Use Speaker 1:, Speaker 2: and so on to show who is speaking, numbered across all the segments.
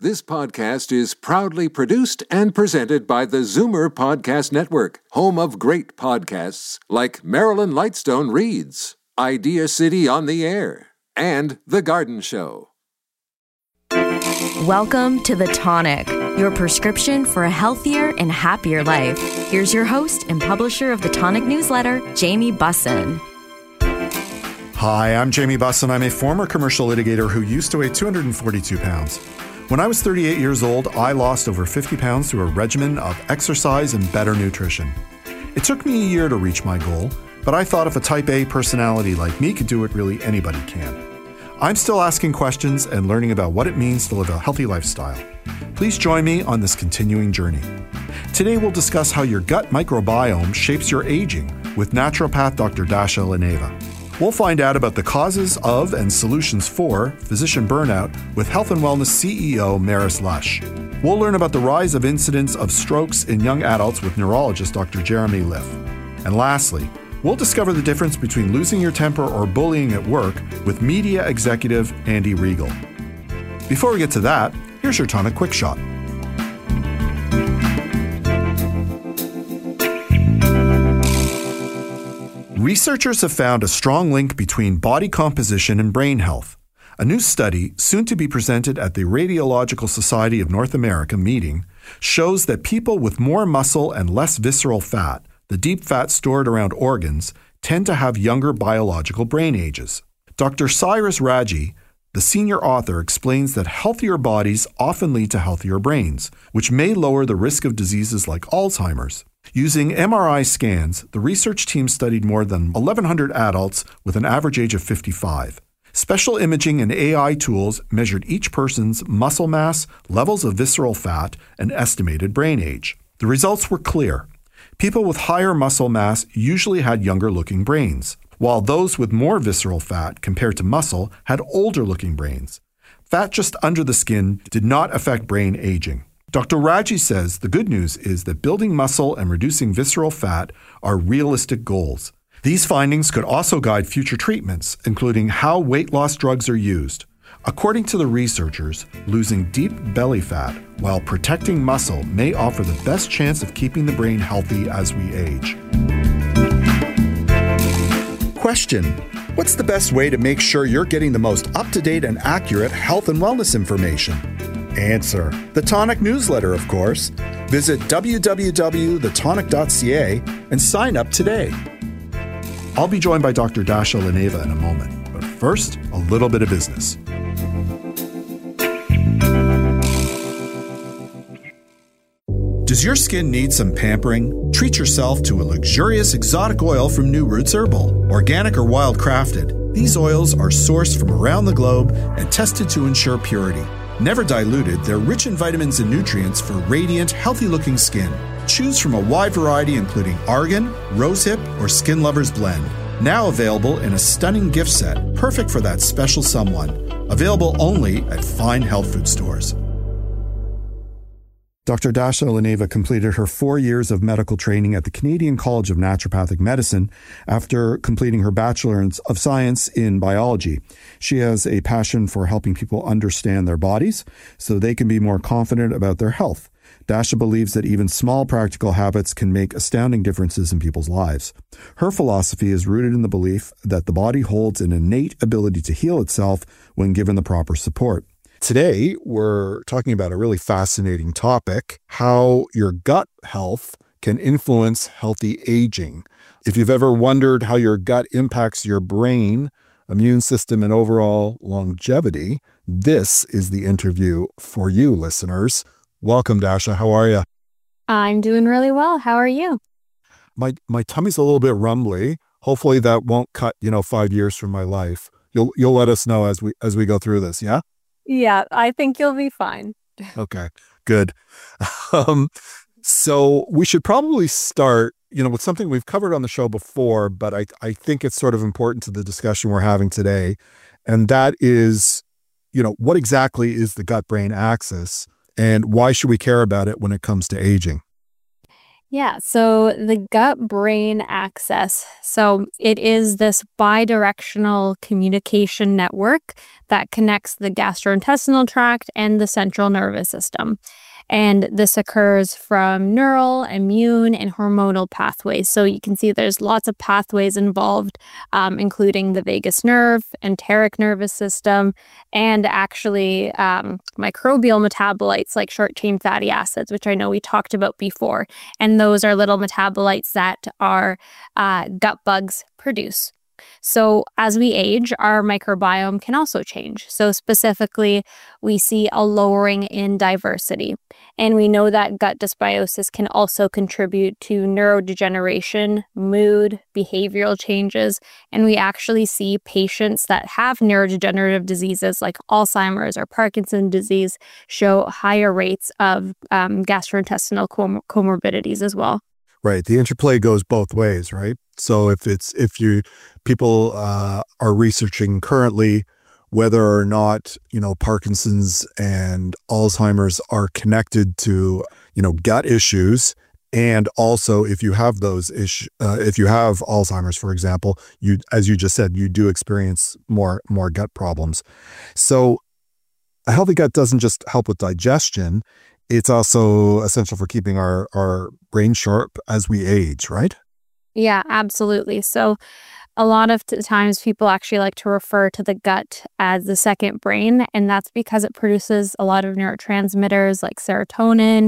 Speaker 1: This podcast is proudly produced and presented by the Zoomer Podcast Network, home of great podcasts like Marilyn Lightstone Reads, Idea City on the Air, and The Garden Show.
Speaker 2: Welcome to The Tonic, your prescription for a healthier and happier life. Here's your host and publisher of the Tonic newsletter, Jamie Bussin.
Speaker 3: Hi, I'm Jamie Bussin. I'm a former commercial litigator who used to weigh 242 pounds. When I was 38 years old, I lost over 50 pounds through a regimen of exercise and better nutrition. It took me a year to reach my goal, but I thought if a type A personality like me could do it, really anybody can. I'm still asking questions and learning about what it means to live a healthy lifestyle. Please join me on this continuing journey. Today we'll discuss how your gut microbiome shapes your aging with naturopath Dr. Dasha Leneva. We'll find out about the causes of and solutions for physician burnout with Health and Wellness CEO Maris Lush. We'll learn about the rise of incidence of strokes in young adults with neurologist Dr. Jeremy Liff. And lastly, we'll discover the difference between losing your temper or bullying at work with media executive Andy Riegel. Before we get to that, here's your Tonic Quick Shot. Researchers have found a strong link between body composition and brain health. A new study, soon to be presented at the Radiological Society of North America meeting, shows that people with more muscle and less visceral fat, the deep fat stored around organs, tend to have younger biological brain ages. Dr. Cyrus Raji, the senior author, explains that healthier bodies often lead to healthier brains, which may lower the risk of diseases like Alzheimer's. Using MRI scans, the research team studied more than 1,100 adults with an average age of 55. Special imaging and AI tools measured each person's muscle mass, levels of visceral fat, and estimated brain age. The results were clear. People with higher muscle mass usually had younger-looking brains, while those with more visceral fat compared to muscle had older-looking brains. Fat just under the skin did not affect brain aging. Dr. Raji says the good news is that building muscle and reducing visceral fat are realistic goals. These findings could also guide future treatments, including how weight loss drugs are used. According to the researchers, losing deep belly fat while protecting muscle may offer the best chance of keeping the brain healthy as we age. Question: what's the best way to make sure you're getting the most up-to-date and accurate health and wellness information? Answer: the Tonic newsletter, of course. Visit www.thetonic.ca and sign up today. I'll be joined by Dr. Dasha Leneva in a moment, but first, a little bit of business. Does your skin need some pampering? Treat yourself to a luxurious exotic oil from New Roots Herbal. Organic or wild crafted, these oils are sourced from around the globe and tested to ensure purity. Never diluted, they're rich in vitamins and nutrients for radiant, healthy-looking skin. Choose from a wide variety including argan, rosehip, or Skin Lovers Blend. Now available in a stunning gift set, perfect for that special someone. Available only at fine health food stores. Dr. Dasha Leneva completed her 4 years of medical training at the Canadian College of Naturopathic Medicine after completing her Bachelor of Science in Biology. She has a passion for helping people understand their bodies so they can be more confident about their health. Dasha believes that even small practical habits can make astounding differences in people's lives. Her philosophy is rooted in the belief that the body holds an innate ability to heal itself when given the proper support. Today, we're talking about a really fascinating topic, how your gut health can influence healthy aging. If you've ever wondered how your gut impacts your brain, immune system, and overall longevity, this is the interview for you, listeners. Welcome, Dasha. How are you?
Speaker 4: I'm doing really well. How are you?
Speaker 3: My tummy's a little bit rumbly. Hopefully that won't cut, 5 years from my life. You'll let us know as we go through this, yeah?
Speaker 4: Yeah, I think you'll be fine.
Speaker 3: Okay, good. So we should probably start, with something we've covered on the show before, but I think it's sort of important to the discussion we're having today. And that is, what exactly is the gut-brain axis and why should we care about it when it comes to aging?
Speaker 4: Yeah, so the gut-brain axis. So it is this bidirectional communication network that connects the gastrointestinal tract and the central nervous system. And this occurs from neural, immune, and hormonal pathways. So you can see there's lots of pathways involved, including the vagus nerve, enteric nervous system, and actually microbial metabolites like short-chain fatty acids, which I know we talked about before. And those are little metabolites that our gut bugs produce. So as we age, our microbiome can also change. So specifically, we see a lowering in diversity. And we know that gut dysbiosis can also contribute to neurodegeneration, mood, behavioral changes. And we actually see patients that have neurodegenerative diseases like Alzheimer's or Parkinson's disease show higher rates of gastrointestinal comorbidities as well.
Speaker 3: Right. The interplay goes both ways, right? So if people are researching currently whether or not, Parkinson's and Alzheimer's are connected to, gut issues. And also if you have those issues, if you have Alzheimer's, for example, as you just said, you do experience more gut problems. So a healthy gut doesn't just help with digestion. It's also essential for keeping our brain sharp as we age, right?
Speaker 4: Yeah, absolutely. So a lot of times people actually like to refer to the gut as the second brain, and that's because it produces a lot of neurotransmitters like serotonin,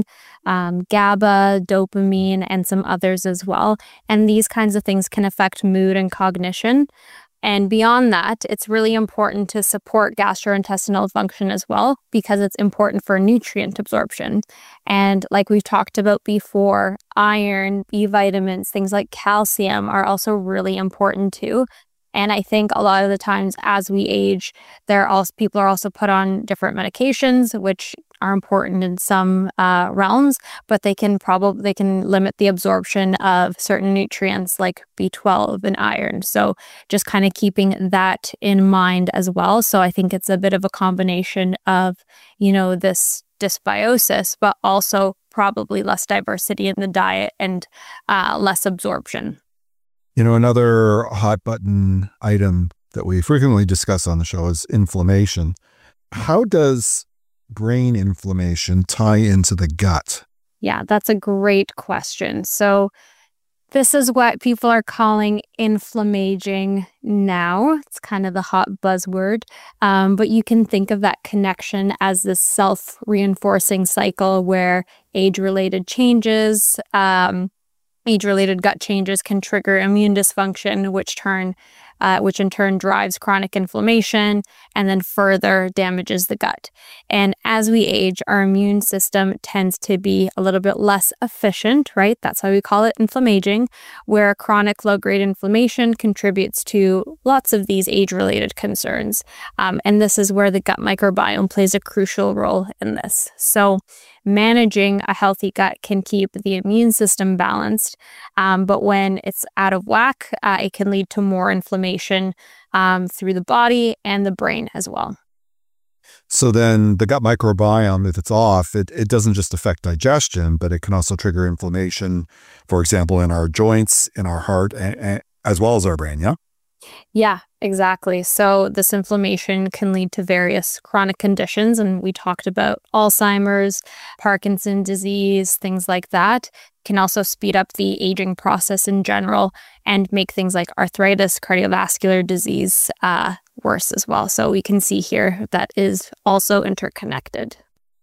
Speaker 4: GABA, dopamine, and some others as well. And these kinds of things can affect mood and cognition. And beyond that, it's really important to support gastrointestinal function as well, because it's important for nutrient absorption. And like we've talked about before, iron, B vitamins, things like calcium are also really important too. And I think a lot of the times as we age, people are also put on different medications, which are important in some realms, but they can limit the absorption of certain nutrients like B12 and iron. So just kind of keeping that in mind as well. So I think it's a bit of a combination of, this dysbiosis, but also probably less diversity in the diet and less absorption.
Speaker 3: Another hot button item that we frequently discuss on the show is inflammation. How does brain inflammation tie into the gut?
Speaker 4: Yeah, that's a great question. So this is what people are calling inflammaging now. It's kind of the hot buzzword, but you can think of that connection as this self-reinforcing cycle where age-related gut changes can trigger immune dysfunction, which in turn drives chronic inflammation and then further damages the gut. And as we age, our immune system tends to be a little bit less efficient, right? That's why we call it inflammaging, where chronic low-grade inflammation contributes to lots of these age-related concerns. And this is where the gut microbiome plays a crucial role in this. So managing a healthy gut can keep the immune system balanced, but when it's out of whack, it can lead to more inflammation through the body and the brain as well.
Speaker 3: So then the gut microbiome, if it's off, it doesn't just affect digestion, but it can also trigger inflammation, for example, in our joints, in our heart, as well as our brain, yeah?
Speaker 4: Yeah, exactly. So this inflammation can lead to various chronic conditions, and we talked about Alzheimer's, Parkinson's disease, things like that. Can also speed up the aging process in general and make things like arthritis, cardiovascular disease worse as well. So we can see here that is also interconnected.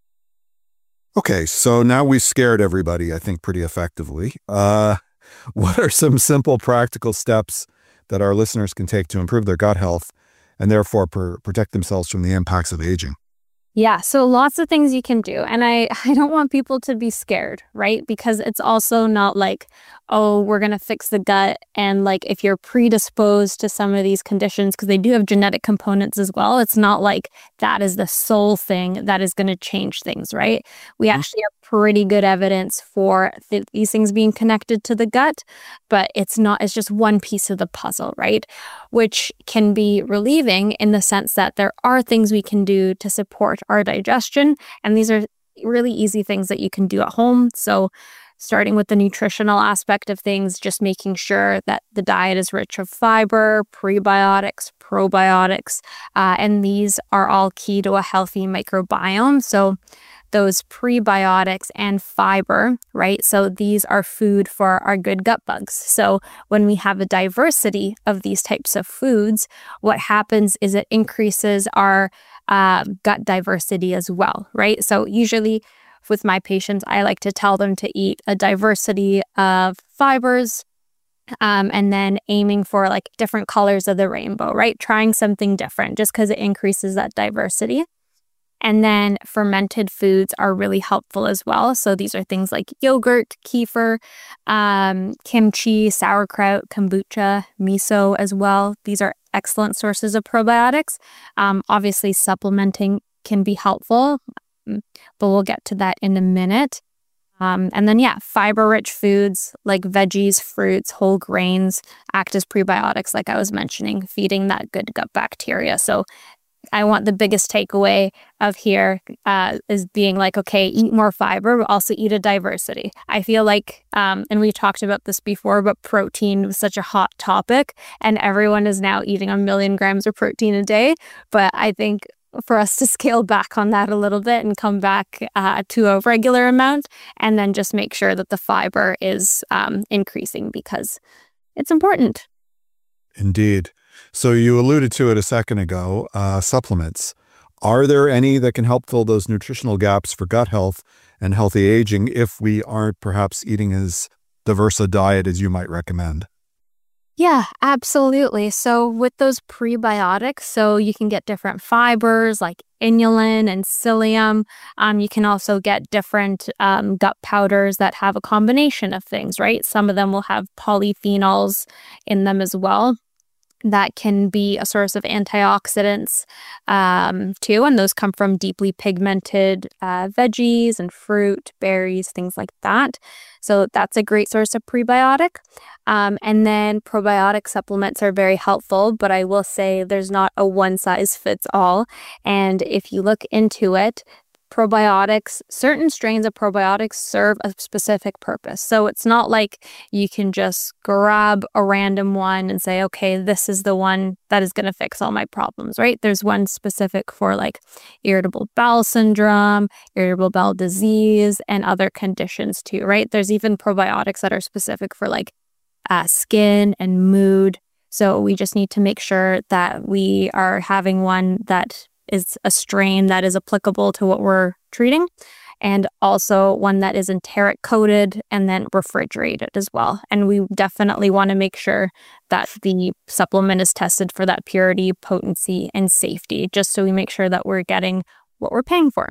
Speaker 3: Okay, so now we've scared everybody, I think, pretty effectively. What are some simple practical steps that our listeners can take to improve their gut health and therefore protect themselves from the impacts of aging?
Speaker 4: Yeah, so lots of things you can do. And I don't want people to be scared, right? Because it's also not like, oh, we're going to fix the gut. And like if you're predisposed to some of these conditions, because they do have genetic components as well, it's not like that is the sole thing that is going to change things, right? We actually have pretty good evidence for these things being connected to the gut, but it's just one piece of the puzzle, right? Which can be relieving in the sense that there are things we can do to support our digestion. And these are really easy things that you can do at home. So starting with the nutritional aspect of things, just making sure that the diet is rich of fiber, prebiotics, probiotics, and these are all key to a healthy microbiome. So those prebiotics and fiber, right? So these are food for our good gut bugs. So when we have a diversity of these types of foods, what happens is it increases our gut diversity as well, right? So usually with my patients, I like to tell them to eat a diversity of fibers, and then aiming for like different colors of the rainbow, right? Trying something different just because it increases that diversity. And then fermented foods are really helpful as well. So these are things like yogurt, kefir, kimchi, sauerkraut, kombucha, miso as well. These are excellent sources of probiotics. Obviously, supplementing can be helpful, but we'll get to that in a minute. And then, fiber-rich foods like veggies, fruits, whole grains act as prebiotics, like I was mentioning, feeding that good gut bacteria. So I want the biggest takeaway of here is being like, okay, eat more fiber, but also eat a diversity. I feel like, and we talked about this before, but protein was such a hot topic and everyone is now eating 1 million grams of protein a day. But I think for us to scale back on that a little bit and come back to a regular amount and then just make sure that the fiber is increasing because it's important.
Speaker 3: Indeed. So you alluded to it a second ago, supplements. Are there any that can help fill those nutritional gaps for gut health and healthy aging if we aren't perhaps eating as diverse a diet as you might recommend?
Speaker 4: Yeah, absolutely. So with those prebiotics, so you can get different fibers like inulin and psyllium. You can also get different gut powders that have a combination of things, right? Some of them will have polyphenols in them as well. That can be a source of antioxidants too, and those come from deeply pigmented veggies and fruit, berries, things like that. So that's a great source of prebiotic. And then probiotic supplements are very helpful, but I will say there's not a one size fits all. And if you look into it, probiotics, certain strains of probiotics serve a specific purpose. So it's not like you can just grab a random one and say, okay, this is the one that is going to fix all my problems, right? There's one specific for like irritable bowel syndrome, irritable bowel disease, and other conditions too, right? There's even probiotics that are specific for like skin and mood. So we just need to make sure that we are having one that is a strain that is applicable to what we're treating, and also one that is enteric coated and then refrigerated as well. And we definitely want to make sure that the supplement is tested for that purity, potency, and safety, just so we make sure that we're getting what we're paying for.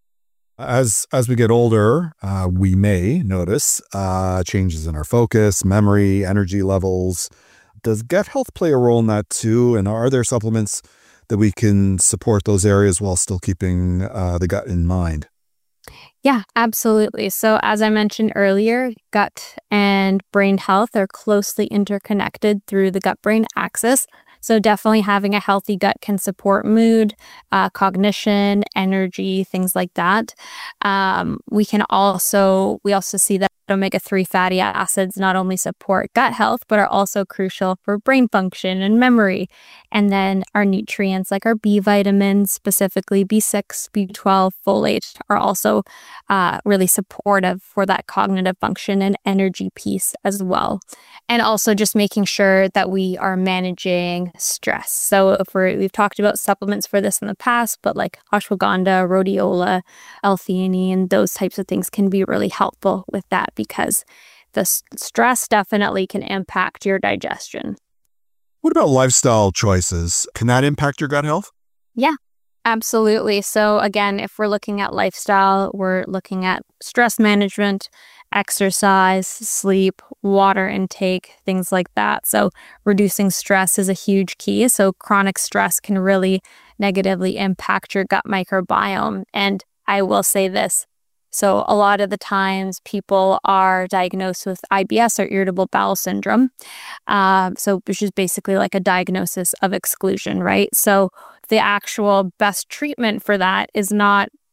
Speaker 3: As we get older, we may notice changes in our focus, memory, energy levels. Does gut health play a role in that too? And are there supplements that we can support those areas while still keeping the gut in mind?
Speaker 4: Yeah, absolutely. So as I mentioned earlier, gut and brain health are closely interconnected through the gut-brain axis. So definitely having a healthy gut can support mood, cognition, energy, things like that. We also see that omega-3 fatty acids not only support gut health, but are also crucial for brain function and memory. And then our nutrients like our B vitamins, specifically B6, B12, folate, are also really supportive for that cognitive function and energy piece as well. And also just making sure that we are managing stress. So we've talked about supplements for this in the past, but like ashwagandha, rhodiola, L-theanine, those types of things can be really helpful with that because the stress definitely can impact your digestion.
Speaker 3: What about lifestyle choices? Can that impact your gut health?
Speaker 4: Yeah, absolutely. So again, if we're looking at lifestyle, we're looking at stress management, exercise, sleep, water intake, things like that. So reducing stress is a huge key. So chronic stress can really negatively impact your gut microbiome. And I will say this. So a lot of the times people are diagnosed with IBS or irritable bowel syndrome. Which is basically like a diagnosis of exclusion, right? So the actual best treatment for that is not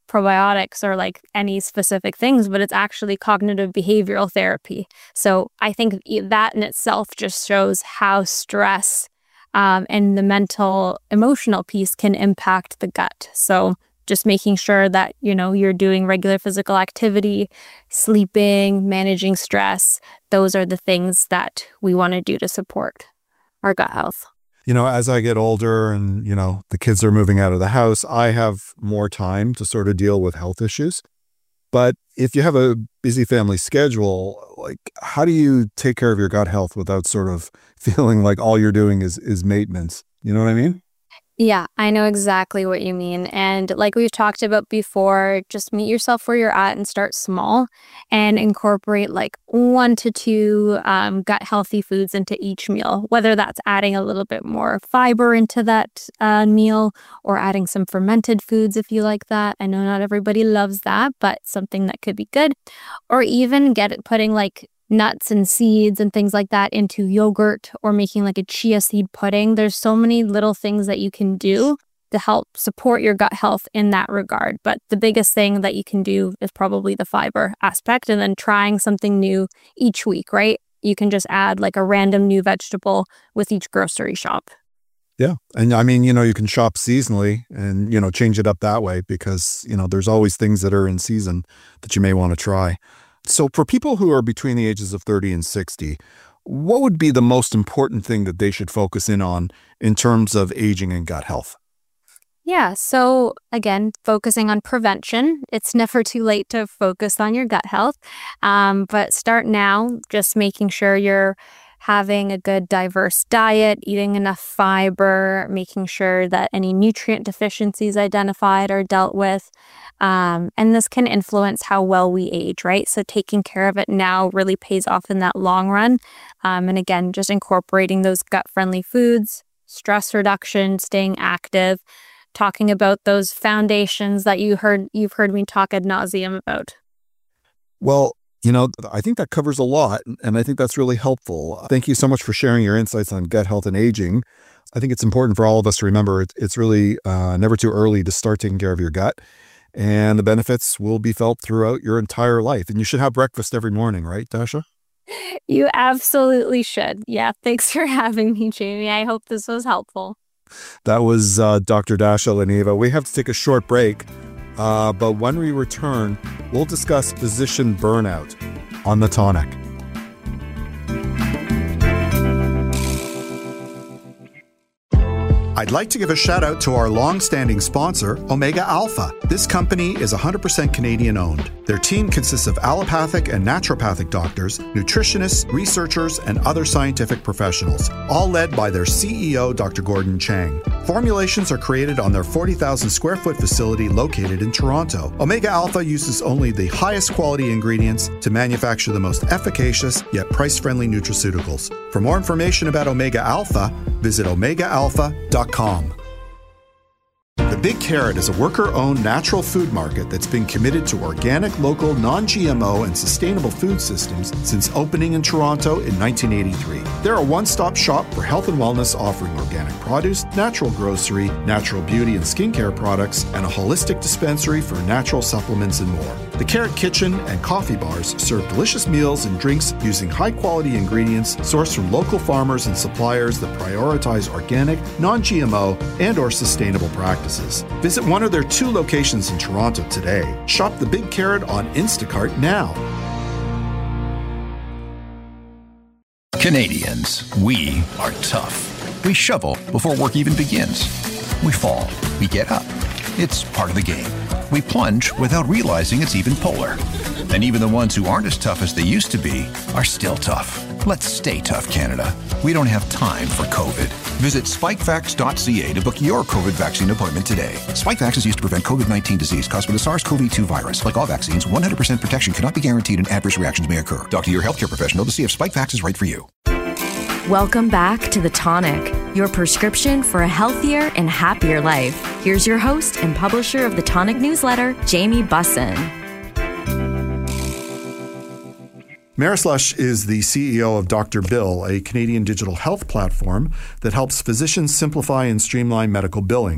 Speaker 4: probiotics or like any specific things, but it's actually cognitive behavioral therapy. So I think that in itself just shows how stress and the mental emotional piece can impact the gut. So just making sure that, you're doing regular physical activity, sleeping, managing stress. Those are the things that we want to do to support our gut health.
Speaker 3: As I get older and, the kids are moving out of the house, I have more time to sort of deal with health issues. But if you have a busy family schedule, like how do you take care of your gut health without sort of feeling like all you're doing is maintenance? You know what I mean?
Speaker 4: Yeah, I know exactly what you mean. And like we've talked about before, just meet yourself where you're at and start small and incorporate like 1 to 2 gut healthy foods into each meal, whether that's adding a little bit more fiber into that meal or adding some fermented foods if you like that. I know not everybody loves that, but something that could be good. Or even putting like nuts and seeds and things like that into yogurt or making like a chia seed pudding. There's so many little things that you can do to help support your gut health in that regard. But the biggest thing that you can do is probably the fiber aspect, and then trying something new each week, right? You can just add like a random new vegetable with each grocery shop.
Speaker 3: Yeah. And I mean, you can shop seasonally and, change it up that way because, there's always things that are in season that you may want to try. So for people who are between the ages of 30 and 60, what would be the most important thing that they should focus in on in terms of aging and gut health?
Speaker 4: Yeah, so again, focusing on prevention. It's never too late to focus on your gut health, but start now, just making sure you're having a good diverse diet, eating enough fiber, making sure that any nutrient deficiencies identified are dealt with. And this can influence how well we age, right? So taking care of it now really pays off in that long run. And again, just incorporating those gut-friendly foods, stress reduction, staying active, talking about those foundations that you've heard me talk ad nauseum about.
Speaker 3: Well, I think that covers a lot, and I think that's really helpful. Thank you so much for sharing your insights on gut health and aging. I think it's important for all of us to remember it's really never too early to start taking care of your gut, and the benefits will be felt throughout your entire life. And you should have breakfast every morning, right, Dasha?
Speaker 4: You absolutely should. Yeah, thanks for having me, Jamie. I hope this was helpful.
Speaker 3: That was Dr. Dasha Leneva. We have to take a short break. But when we return, we'll discuss physician burnout on The Tonic. I'd like to give a shout out to our long-standing sponsor, Omega Alpha. This company is 100% Canadian-owned. Their team consists of allopathic and naturopathic doctors, nutritionists, researchers, and other scientific professionals, all led by their CEO, Dr. Gordon Chang. Formulations are created on their 40,000 square foot facility located in Toronto. Omega Alpha uses only the highest quality ingredients to manufacture the most efficacious yet price-friendly nutraceuticals. For more information about Omega Alpha, visit omegaalpha.com. The Big Carrot is a worker-owned natural food market that's been committed to organic, local, non-GMO, and sustainable food systems since opening in Toronto in 1983. They're a one-stop shop for health and wellness, offering organic produce, natural grocery, natural beauty and skincare products, and a holistic dispensary for natural supplements and more. The Carrot Kitchen and coffee bars serve delicious meals and drinks using high-quality ingredients sourced from local farmers and suppliers that prioritize organic, non-GMO, and/or sustainable practices. Visit one of their 2 locations in Toronto today. Shop The Big Carrot on Instacart now.
Speaker 5: Canadians, we are tough. We shovel before work even begins. We fall, we get up. It's part of the game. We plunge without realizing it's even polar. And even the ones who aren't as tough as they used to be are still tough. Let's stay tough, Canada. We don't have time for COVID. Visit spikevax.ca to book your COVID vaccine appointment today. Spikevax is used to prevent COVID-19 disease caused by the SARS-CoV-2 virus. Like all vaccines, 100% protection cannot be guaranteed and adverse reactions may occur. Talk to your healthcare professional to see if Spikevax is right for you.
Speaker 2: Welcome back to The Tonic, your prescription for a healthier and happier life. Here's your host and publisher of the Tonic newsletter, Jamie Bussin.
Speaker 3: Marislush is the CEO of Dr. Bill, a Canadian digital health platform that helps physicians simplify and streamline medical billing.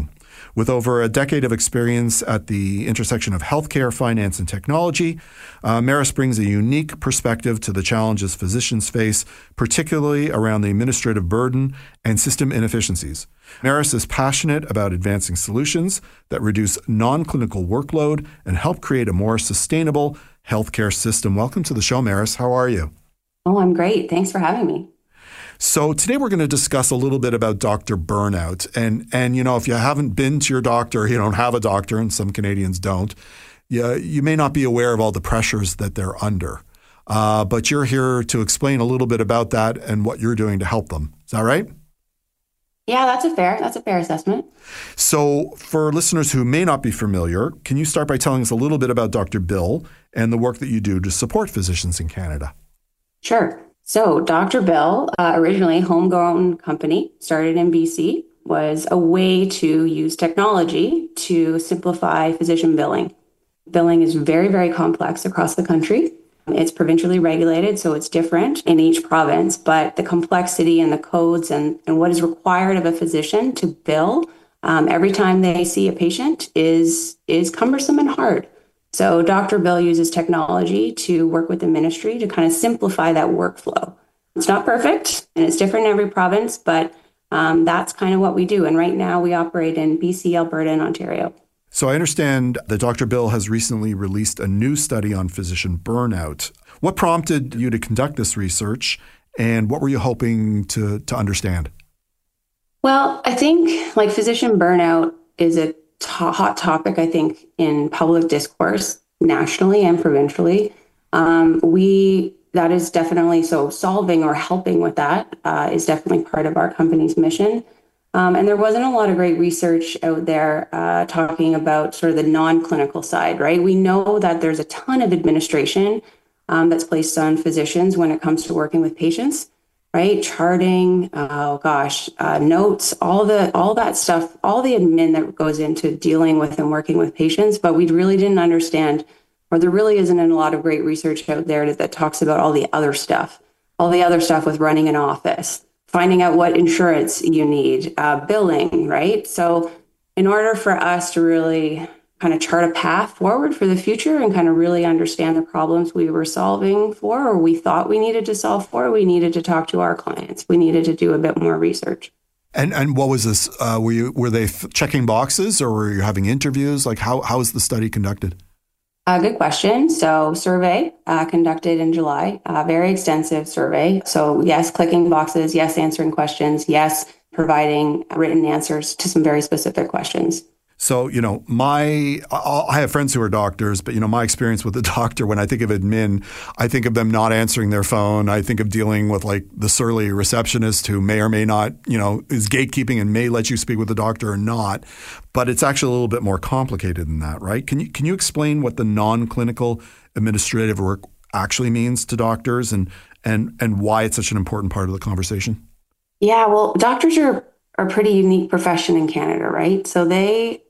Speaker 3: With over a decade of experience at the intersection of healthcare, finance, and technology, Maris brings a unique perspective to the challenges physicians face, particularly around the administrative burden and system inefficiencies. Maris is passionate about advancing solutions that reduce non-clinical workload and help create a more sustainable healthcare system. Welcome to the show, Maris. How are you?
Speaker 6: Oh, I'm great. Thanks for having me.
Speaker 3: So today we're going to discuss a little bit about doctor burnout. And you know, if you haven't been to your doctor, you don't have a doctor, and some Canadians don't, you may not be aware of all the pressures that they're under. But you're here to explain a little bit about that and what you're doing to help them. Is that right?
Speaker 6: Yeah, that's a fair assessment.
Speaker 3: So for listeners who may not be familiar, can you start by telling us a little bit about Dr. Bill and the work that you do to support physicians in Canada?
Speaker 6: Sure. So Dr. Bill, originally homegrown company, started in BC, was a way to use technology to simplify physician billing. Billing is very, very complex across the country. It's provincially regulated, so it's different in each province, but the complexity and the codes and what is required of a physician to bill every time they see a patient is cumbersome and hard. So Dr. Bill uses technology to work with the ministry to kind of simplify that workflow. It's not perfect and it's different in every province, but that's kind of what we do. And right now we operate in BC, Alberta, and Ontario.
Speaker 3: So I understand that Dr. Bill has recently released a new study on physician burnout. What prompted you to conduct this research, and what were you hoping to understand?
Speaker 6: Well, I think like physician burnout is a hot topic, I think, in public discourse nationally and provincially. That is definitely so solving or helping with that is definitely part of our company's mission. And there wasn't a lot of great research out there talking about sort of the non-clinical side, right? We know that there's a ton of administration that's placed on physicians when it comes to working with patients, right? Charting, notes, all that stuff, all the admin that goes into dealing with and working with patients. But we really didn't understand, or there really isn't a lot of great research out there that talks about all the other stuff with running an office, finding out what insurance you need, billing, right? So in order for us to really kind of chart a path forward for the future and kind of really understand the problems we were solving for, or we thought we needed to solve for, we needed to talk to our clients. We needed to do a bit more research.
Speaker 3: And what was this? Were they checking boxes, or were you having interviews? Like how is the study conducted?
Speaker 6: Good question. So survey conducted in July, very extensive survey. So yes, clicking boxes, yes, answering questions, yes, providing written answers to some very specific questions.
Speaker 3: So, you know, I have friends who are doctors, but, you know, my experience with the doctor, when I think of admin, I think of them not answering their phone. I think of dealing with like the surly receptionist who may or may not, you know, is gatekeeping and may let you speak with the doctor or not. But it's actually a little bit more complicated than that, right? Can you explain what the non-clinical administrative work actually means to doctors and why it's such an important part of the conversation?
Speaker 6: Yeah, well, doctors are a pretty unique profession in Canada, right? So they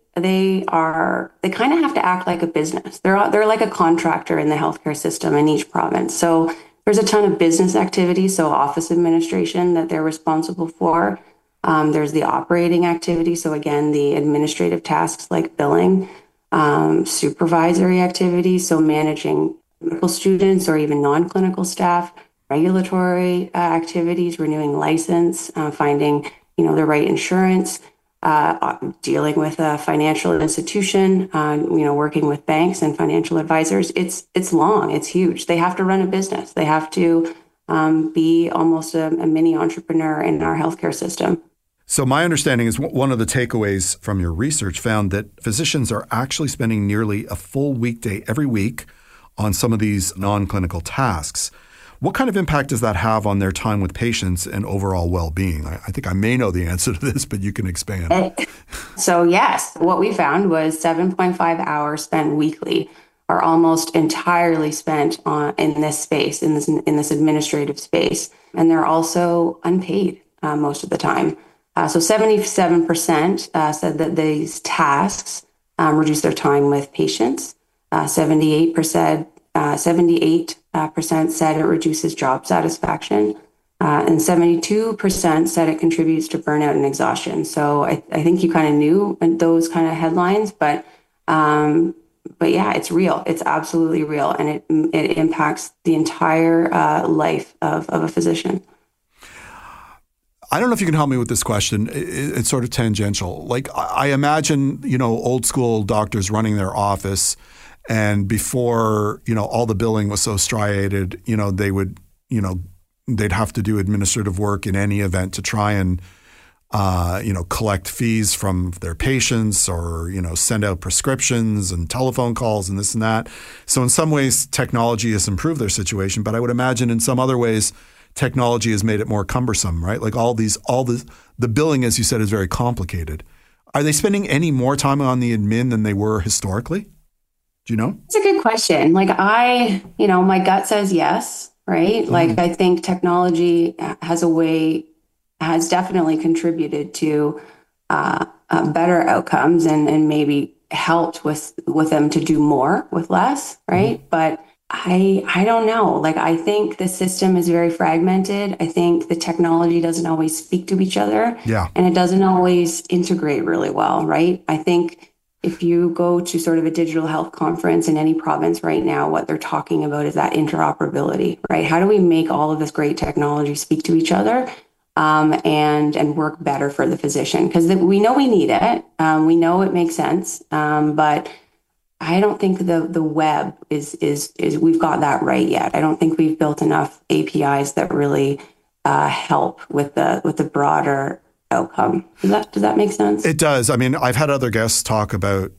Speaker 6: kind of have to act like a business. They're like a contractor in the healthcare system in each province. So there's a ton of business activity, so office administration that they're responsible for. There's the operating activity. So again, the administrative tasks like billing, supervisory activities, so managing medical students or even non-clinical staff, regulatory activities, renewing license, finding the right insurance, dealing with a financial institution, working with banks and financial advisors. It's long, it's huge. They have to run a business. They have to be almost a mini entrepreneur in our healthcare system.
Speaker 3: So my understanding is one of the takeaways from your research found that physicians are actually spending nearly a full weekday every week on some of these non-clinical tasks. What kind of impact does that have on their time with patients and overall well-being? I think I may know the answer to this, but you can expand.
Speaker 6: So yes, what we found was 7.5 hours spent weekly are almost entirely spent in this space, in this administrative space. And they're also unpaid most of the time. So 77% said that these tasks reduce their time with patients. 78% said it reduces job satisfaction. and 72% said it contributes to burnout and exhaustion. So I think you kind of knew those kind of headlines, but yeah, it's real. It's absolutely real, and it impacts the entire life of a physician.
Speaker 3: I don't know if you can help me with this question. It's sort of tangential. Like, I imagine, old school doctors running their office, and before, all the billing was so striated, they would, they'd have to do administrative work in any event to try and, collect fees from their patients or, send out prescriptions and telephone calls and this and that. So in some ways, technology has improved their situation, but I would imagine in some other ways, technology has made it more cumbersome, right? Like the billing, as you said, is very complicated. Are they spending any more time on the admin than they were historically? Do you know?
Speaker 6: It's a good question. Like my gut says yes, right? Mm-hmm. Like I think technology has definitely contributed to better outcomes and maybe helped with them to do more with less, right? Mm-hmm. But I don't know. Like, I think the system is very fragmented. I think the technology doesn't always speak to each other.
Speaker 3: Yeah.
Speaker 6: And it doesn't always integrate really well, right? I think if you go to sort of a digital health conference in any province right now, what they're talking about is that interoperability, right? How do we make all of this great technology speak to each other and work better for the physician? Because we know we need it. We know it makes sense. But I don't think the web is we've got that right yet. I don't think we've built enough APIs that really help with the broader outcome. Does that make sense?
Speaker 3: It does. I mean, I've had other guests talk about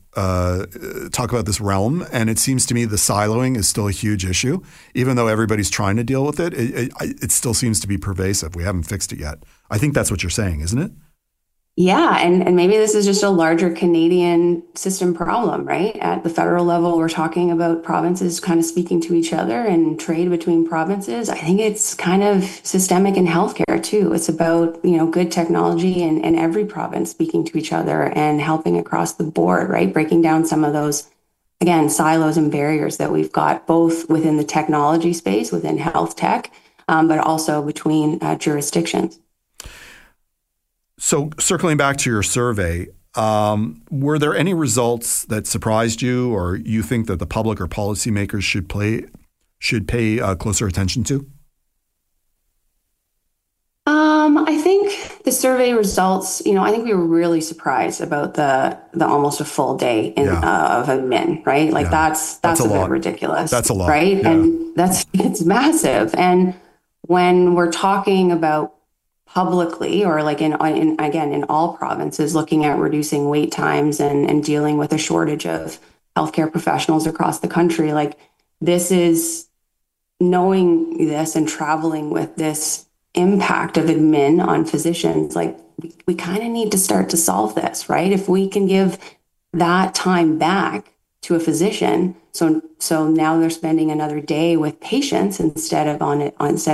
Speaker 3: this realm, and it seems to me the siloing is still a huge issue. Even though everybody's trying to deal with it, it still seems to be pervasive. We haven't fixed it yet. I think that's what you're saying, isn't it?
Speaker 6: Yeah. And maybe this is just a larger Canadian system problem, right? At the federal level, we're talking about provinces kind of speaking to each other and trade between provinces. I think it's kind of systemic in healthcare too. It's about, good technology and every province speaking to each other and helping across the board, right? Breaking down some of those, again, silos and barriers that we've got both within the technology space, within health tech, but also between jurisdictions.
Speaker 3: So circling back to your survey, were there any results that surprised you or you think that the public or policymakers should pay closer attention to?
Speaker 6: I think the survey results, I think we were really surprised about the almost a full day of admin, right? Like that's a bit ridiculous.
Speaker 3: That's a lot.
Speaker 6: Right?
Speaker 3: Yeah.
Speaker 6: And it's massive. And when we're talking about publicly or like in all provinces looking at reducing wait times and dealing with a shortage of healthcare professionals across the country, like this is knowing this and traveling with this impact of admin on physicians, like we kind of need to start to solve this, right? If we can give that time back to a physician, so now they're spending another day with patients instead of on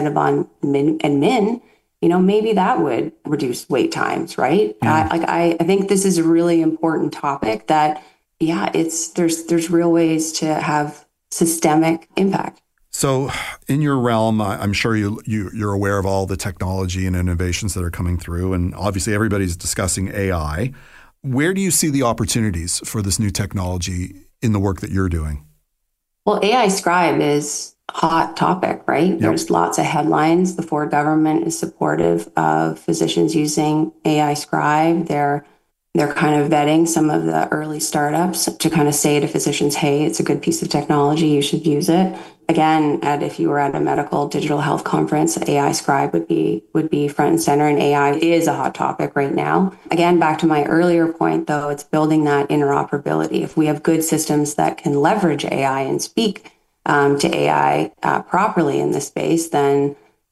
Speaker 6: admin, maybe that would reduce wait times, right? I think this is a really important topic that, there's real ways to have systemic impact.
Speaker 3: So in your realm, I'm sure you're aware of all the technology and innovations that are coming through, and obviously everybody's discussing AI. Where do you see the opportunities for this new technology in the work that you're doing?
Speaker 6: Well, AI Scribe is hot topic, right? Yep. There's lots of headlines. The Ford government is supportive of physicians using AI Scribe. They're kind of vetting some of the early startups to kind of say to physicians, hey, it's a good piece of technology, you should use it. Again, if you were at a medical digital health conference, AI Scribe would be front and center, and AI is a hot topic right now. Again, back to my earlier point, though, it's building that interoperability. If we have good systems that can leverage AI and speak to AI properly in this space, then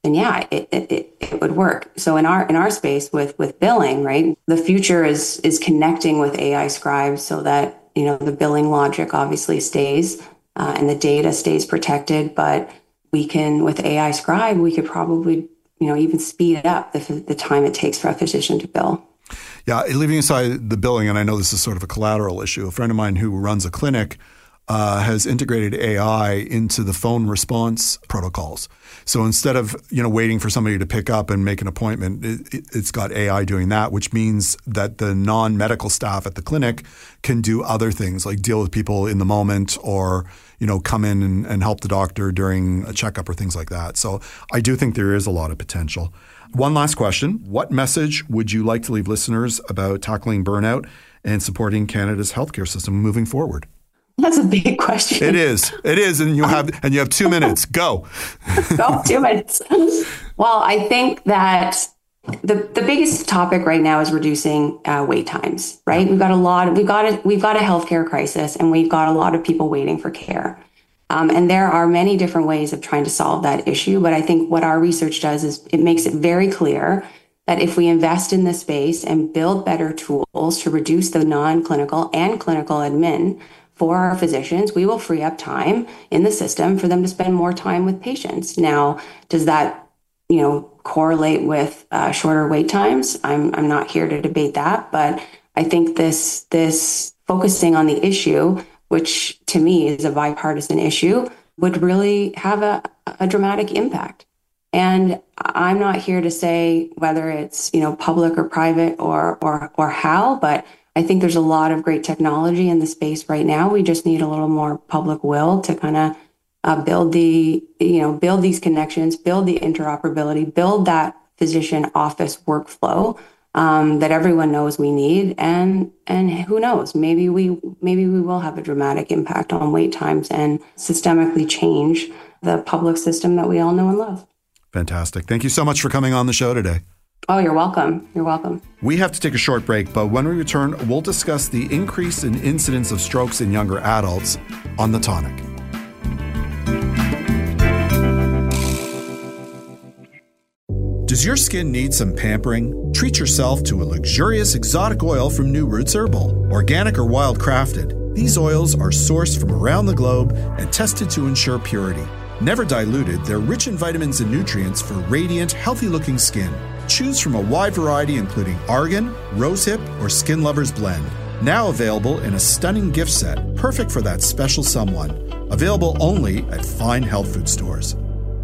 Speaker 6: it would work. So in our space with billing, right, the future is connecting with AI Scribe so that the billing logic obviously stays and the data stays protected. But we can, with AI Scribe, we could probably even speed up the time it takes for a physician to bill.
Speaker 3: Yeah, leaving aside the billing, and I know this is sort of a collateral issue. A friend of mine who runs a clinic has integrated AI into the phone response protocols. So instead of waiting for somebody to pick up and make an appointment, it's got AI doing that, which means that the non-medical staff at the clinic can do other things like deal with people in the moment or come in and help the doctor during a checkup or things like that. So I do think there is a lot of potential. One last question. What message would you like to leave listeners about tackling burnout and supporting Canada's healthcare system moving forward?
Speaker 6: That's a big question.
Speaker 3: It is, and you have 2 minutes. Go.
Speaker 6: Go, 2 minutes. Well, I think that the biggest topic right now is reducing wait times. Right, we've got a healthcare crisis, and we've got a lot of people waiting for care. And there are many different ways of trying to solve that issue. But I think what our research does is it makes it very clear that if we invest in this space and build better tools to reduce the non-clinical and clinical admin for our physicians, we will free up time in the system for them to spend more time with patients. Now, does that, correlate with shorter wait times? I'm not here to debate that, but I think this focusing on the issue, which to me is a bipartisan issue, would really have a dramatic impact. And I'm not here to say whether it's public or private or how, but I think there's a lot of great technology in the space right now. We just need a little more public will to kind of build these connections, build the interoperability, build that physician office workflow that everyone knows we need. And who knows, maybe we will have a dramatic impact on wait times and systemically change the public system that we all know and love.
Speaker 3: Fantastic. Thank you so much for coming on the show today.
Speaker 6: Oh, you're welcome. You're welcome.
Speaker 3: We have to take a short break, but when we return, we'll discuss the increase in incidence of strokes in younger adults on The Tonic. Does your skin need some pampering? Treat yourself to a luxurious exotic oil from New Roots Herbal. Organic or wild crafted, these oils are sourced from around the globe and tested to ensure purity. Never diluted, they're rich in vitamins and nutrients for radiant, healthy-looking skin. Choose from a wide variety including argan, rosehip, or Skin Lovers Blend. Now available in a stunning gift set, perfect for that special someone. Available only at fine health food stores.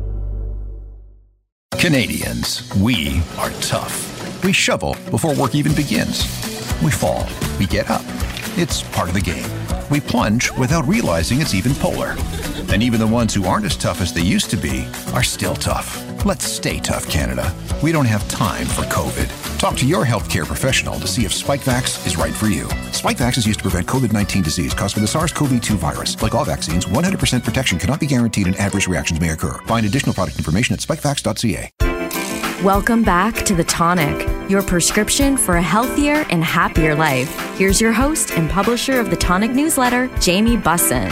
Speaker 5: Canadians, we are tough. We shovel before work even begins. We fall, we get up. It's part of the game. We plunge without realizing it's even polar. And even the ones who aren't as tough as they used to be are still tough. Let's stay tough, Canada. We don't have time for COVID. Talk to your healthcare professional to see if Spikevax is right for you. Spikevax is used to prevent COVID-19 disease caused by the SARS-CoV-2 virus. Like all vaccines, 100% protection cannot be guaranteed and adverse reactions may occur. Find additional product information at spikevax.ca.
Speaker 2: Welcome back to The Tonic, your prescription for a healthier and happier life. Here's your host and publisher of the Tonic newsletter, Jamie Bussin.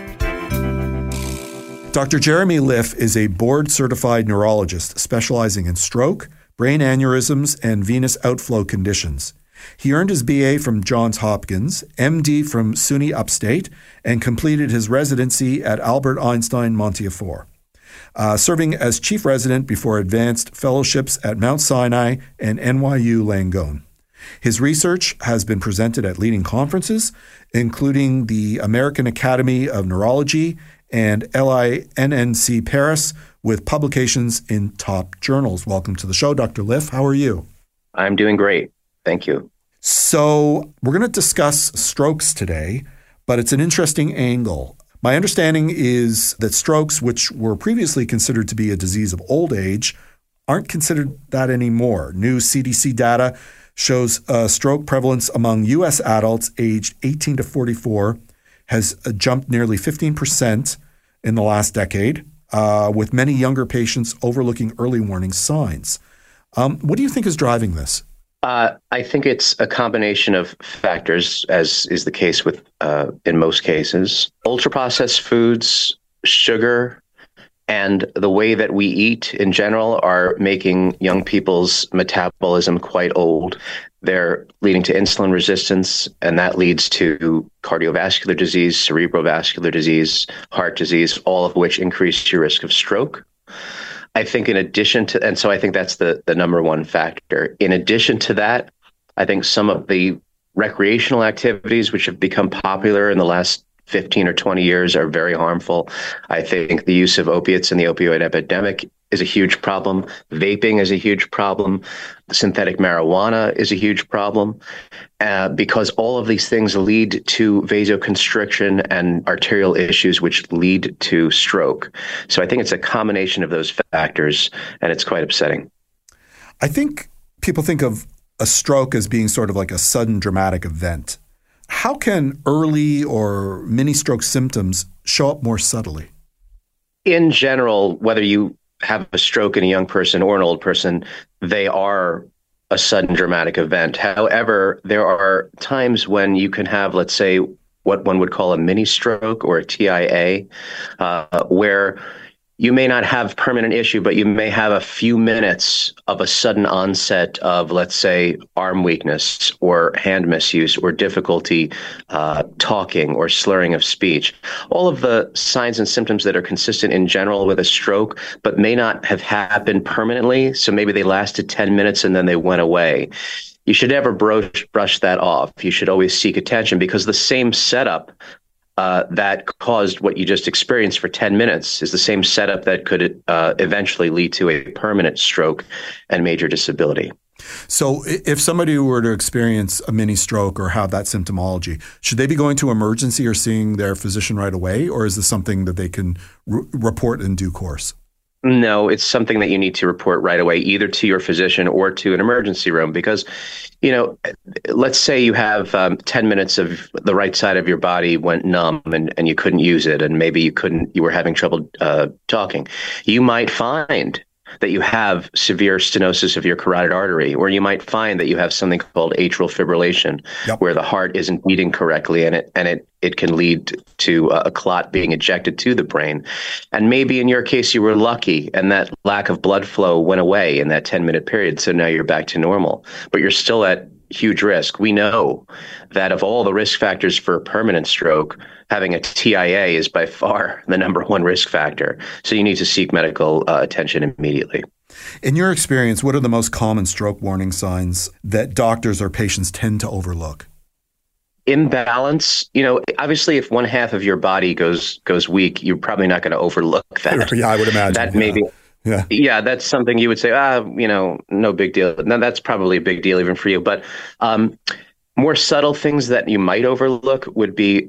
Speaker 3: Dr. Jeremy Liff is a board-certified neurologist specializing in stroke, brain aneurysms, and venous outflow conditions. He earned his BA from Johns Hopkins, MD from SUNY Upstate, and completed his residency at Albert Einstein Montefiore, serving as chief resident before advanced fellowships at Mount Sinai and NYU Langone. His research has been presented at leading conferences, including the American Academy of Neurology and LINNC Paris, with publications in top journals. Welcome to the show, Dr. Liff. How are you?
Speaker 7: I'm doing great. Thank you.
Speaker 3: So we're going to discuss strokes today, but it's an interesting angle. My understanding is that strokes, which were previously considered to be a disease of old age, aren't considered that anymore. New CDC data shows stroke prevalence among U.S. adults aged 18 to 44 has jumped nearly 15% in the last decade, with many younger patients overlooking early warning signs. What do you think is driving this?
Speaker 7: I think it's a combination of factors, as is the case with in most cases. Ultra-processed foods, sugar, and the way that we eat in general are making young people's metabolism quite old. They're leading to insulin resistance, and that leads to cardiovascular disease, cerebrovascular disease, heart disease, all of which increase your risk of stroke. I think in addition to, and so I think that's the number one factor. In addition to that, I think some of the recreational activities which have become popular in the last 15 or 20 years are very harmful. I think the use of opiates in the opioid epidemic is a huge problem. Vaping is a huge problem. Synthetic marijuana is a huge problem because all of these things lead to vasoconstriction and arterial issues, which lead to stroke. So I think it's a combination of those factors, and it's quite upsetting.
Speaker 3: I think people think of a stroke as being sort of like a sudden dramatic event. How can early or mini stroke symptoms show up more subtly?
Speaker 7: In general, whether you have a stroke in a young person or an old person, they are a sudden dramatic event. However, there are times when you can have, let's say, what one would call a mini stroke or a TIA, where you may not have permanent issue, but you may have a few minutes of a sudden onset of, let's say, arm weakness or hand misuse or difficulty talking or slurring of speech. All of the signs and symptoms that are consistent in general with a stroke, but may not have happened permanently. So maybe they lasted 10 minutes and then they went away. You should never brush that off. You should always seek attention, because the same setup that caused what you just experienced for 10 minutes is the same setup that could eventually lead to a permanent stroke and major disability.
Speaker 3: So if somebody were to experience a mini stroke or have that symptomology, should they be going to emergency or seeing their physician right away? Or is this something that they can report in due course?
Speaker 7: No, it's something that you need to report right away, either to your physician or to an emergency room, because, let's say you have 10 minutes of the right side of your body went numb and you couldn't use it, and maybe you were having trouble talking. You might find that you have severe stenosis of your carotid artery, or you might find that you have something called atrial fibrillation, where the heart isn't beating correctly, and it can lead to a clot being ejected to the brain. And maybe in your case, you were lucky and that lack of blood flow went away in that 10-minute period. So now you're back to normal, but you're still at huge risk. We know that of all the risk factors for a permanent stroke, having a TIA is by far the number one risk factor. So you need to seek medical attention immediately.
Speaker 3: In your experience, what are the most common stroke warning signs that doctors or patients tend to overlook?
Speaker 7: Imbalance. Obviously, if one half of your body goes weak, you're probably not going to overlook that.
Speaker 3: Yeah, I would imagine.
Speaker 7: That maybe. Yeah, that's something you would say, no big deal. Now, that's probably a big deal even for you. But more subtle things that you might overlook would be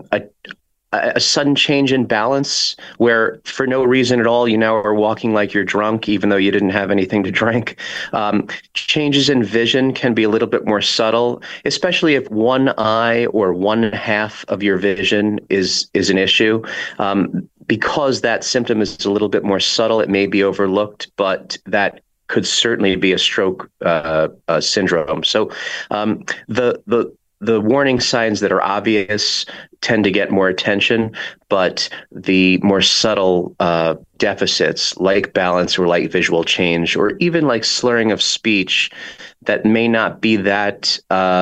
Speaker 7: a sudden change in balance, where for no reason at all, you now are walking like you're drunk, even though you didn't have anything to drink. Changes in vision can be a little bit more subtle, especially if one eye or one half of your vision is an issue. Because that symptom is a little bit more subtle, it may be overlooked, but that could certainly be a stroke syndrome. So the warning signs that are obvious tend to get more attention, but the more subtle deficits, like balance or like visual change, or even like slurring of speech, that may not be that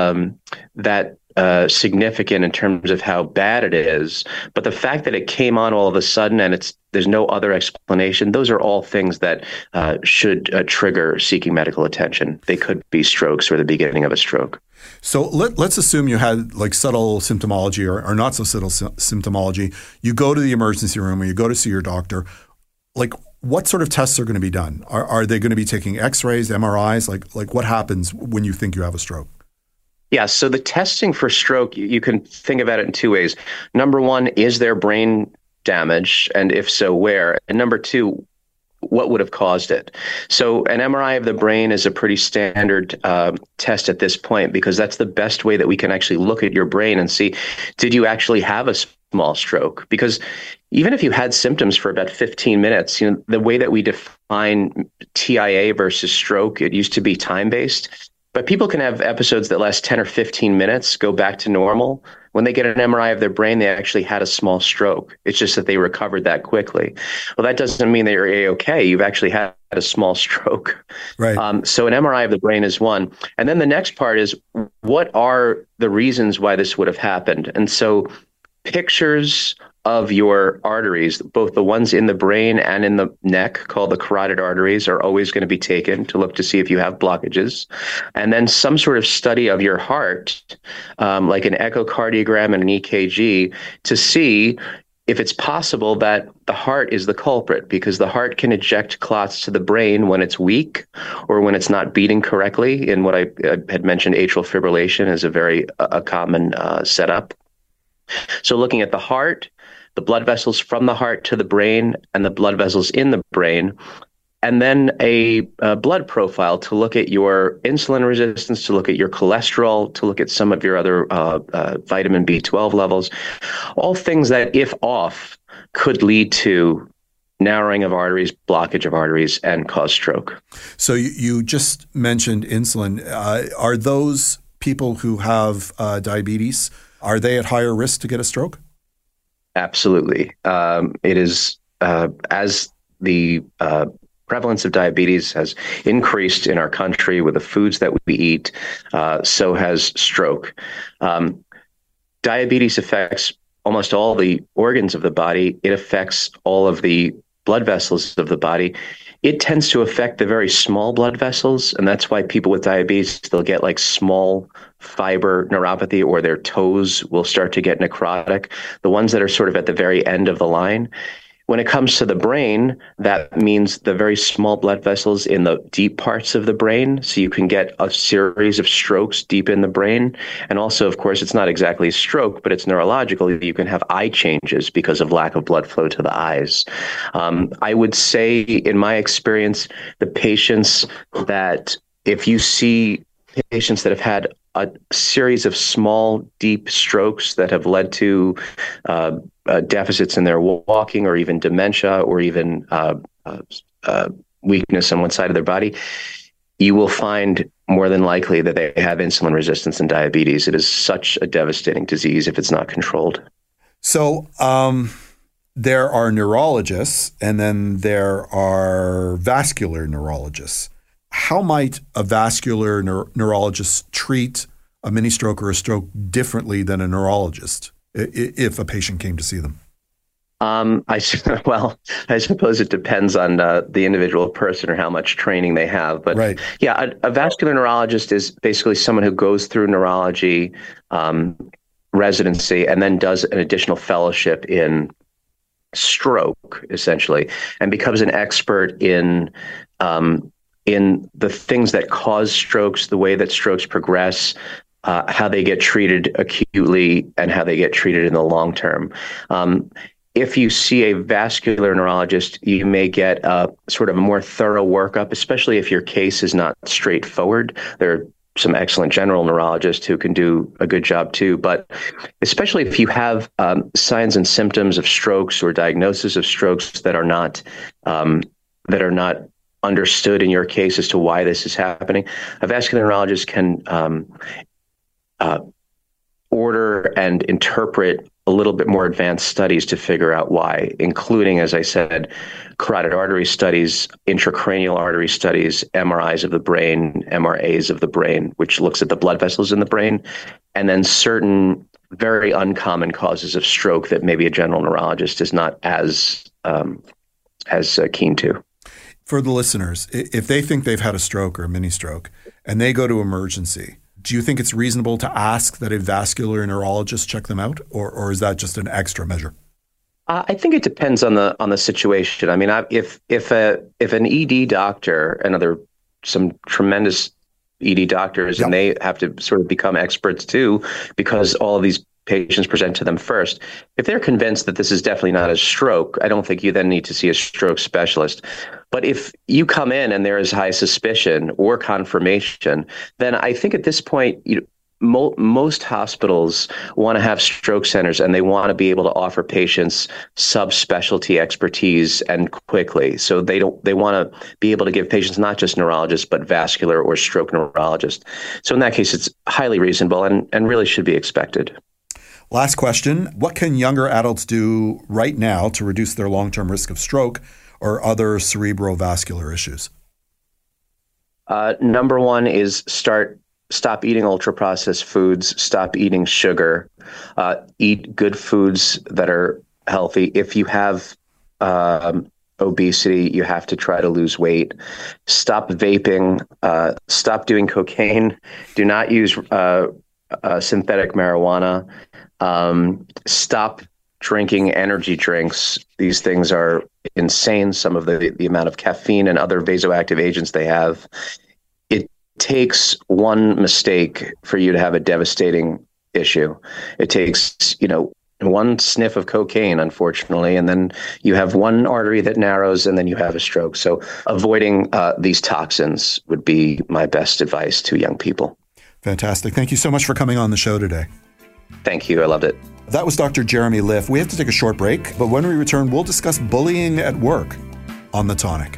Speaker 7: significant in terms of how bad it is, but the fact that it came on all of a sudden and there's no other explanation, those are all things that should trigger seeking medical attention. They could be strokes or the beginning of a stroke.
Speaker 3: So let's assume you had like subtle symptomology or not so subtle symptomology. You go to the emergency room or you go to see your doctor. Like, what sort of tests are going to be done? Are they going to be taking X-rays, MRIs? Like what happens when you think you have a stroke?
Speaker 7: Yeah, so the testing for stroke, you can think about it in two ways. Number one, is there brain damage? And if so, where? And number two, what would have caused it? So an MRI of the brain is a pretty standard test at this point, because that's the best way that we can actually look at your brain and see, did you actually have a small stroke? Because even if you had symptoms for about 15 minutes, the way that we define TIA versus stroke, it used to be time-based. But people can have episodes that last 10 or 15 minutes, go back to normal. When they get an MRI of their brain, they actually had a small stroke. It's just that they recovered that quickly. Well, that doesn't mean that you're A-OK. You've actually had a small stroke.
Speaker 3: Right.
Speaker 7: So an MRI of the brain is one. And then the next part is, what are the reasons why this would have happened? And so pictures of your arteries, both the ones in the brain and in the neck, called the carotid arteries, are always going to be taken to look to see if you have blockages. And then some sort of study of your heart, like an echocardiogram and an EKG, to see if it's possible that the heart is the culprit, because the heart can eject clots to the brain when it's weak or when it's not beating correctly. In what I had mentioned, atrial fibrillation is a very common setup. So looking at the heart, the blood vessels from the heart to the brain, and the blood vessels in the brain, and then a blood profile to look at your insulin resistance, to look at your cholesterol, to look at some of your other vitamin B12 levels, all things that, if off, could lead to narrowing of arteries, blockage of arteries, and cause stroke.
Speaker 3: So you just mentioned insulin. Are those people who have diabetes, are they at higher risk to get a stroke?
Speaker 7: Absolutely. It is, as the prevalence of diabetes has increased in our country with the foods that we eat, so has stroke. Diabetes affects almost all the organs of the body. It affects all of the blood vessels of the body. It tends to affect the very small blood vessels, and that's why people with diabetes, they'll get like small fiber neuropathy, or their toes will start to get necrotic, the ones that are sort of at the very end of the line. When it comes to the brain, that means the very small blood vessels in the deep parts of the brain. So you can get a series of strokes deep in the brain. And also, of course, it's not exactly a stroke, but it's neurological. You can have eye changes because of lack of blood flow to the eyes. I would say, in my experience, the patients that, if you see patients that have had a series of small, deep strokes that have led to deficits in their walking, or even dementia, or even weakness on one side of their body, you will find more than likely that they have insulin resistance and diabetes. It is such a devastating disease if it's not controlled. So
Speaker 3: there are neurologists, and then there are vascular neurologists. How might a vascular neurologist treat a mini stroke or a stroke differently than a neurologist if a patient came to see them?
Speaker 7: I suppose it depends on the individual person or how much training they have. But
Speaker 3: right.
Speaker 7: Yeah, a vascular neurologist is basically someone who goes through neurology residency and then does an additional fellowship in stroke, essentially, and becomes an expert in the things that cause strokes, the way that strokes progress, how they get treated acutely, and how they get treated in the long term. If you see a vascular neurologist, you may get a sort of a more thorough workup, especially if your case is not straightforward. There are some excellent general neurologists who can do a good job too. But especially if you have signs and symptoms of strokes or diagnosis of strokes that are not understood in your case as to why this is happening, a vascular neurologist can order and interpret a little bit more advanced studies to figure out why, including, as I said, carotid artery studies, intracranial artery studies, MRIs of the brain, MRAs of the brain, which looks at the blood vessels in the brain, and then certain very uncommon causes of stroke that maybe a general neurologist is not as keen to.
Speaker 3: For the listeners, if they think they've had a stroke or a mini stroke and they go to emergency, do you think it's reasonable to ask that a vascular neurologist check them out, or is that just an extra measure?
Speaker 7: I think it depends on the situation. I mean, if an ED doctor, and some tremendous ED doctors, yep, and they have to sort of become experts too, because all of these patients present to them first. If they're convinced that this is definitely not a stroke, I don't think you then need to see a stroke specialist. But if you come in and there is high suspicion or confirmation, then I think at this point, most hospitals want to have stroke centers, and they want to be able to offer patients subspecialty expertise and quickly. So they want to be able to give patients not just neurologists, but vascular or stroke neurologists. So in that case, it's highly reasonable and really should be expected.
Speaker 3: Last question. What can younger adults do right now to reduce their long-term risk of stroke or other cerebrovascular issues?
Speaker 7: Number one is stop eating ultra-processed foods, stop eating sugar, eat good foods that are healthy. If you have obesity, you have to try to lose weight. Stop vaping. Stop doing cocaine. Do not use synthetic marijuana. Stop drinking energy drinks. These things are insane. Some of the amount of caffeine and other vasoactive agents they have. It takes one mistake for you to have a devastating issue. It takes, one sniff of cocaine, unfortunately, and then you have one artery that narrows and then you have a stroke. So avoiding these toxins would be my best advice to young people.
Speaker 3: Fantastic. Thank you so much for coming on the show today.
Speaker 7: Thank you. I loved it.
Speaker 3: That was Dr. Jeremy Liff. We have to take a short break, but when we return, we'll discuss bullying at work on The Tonic.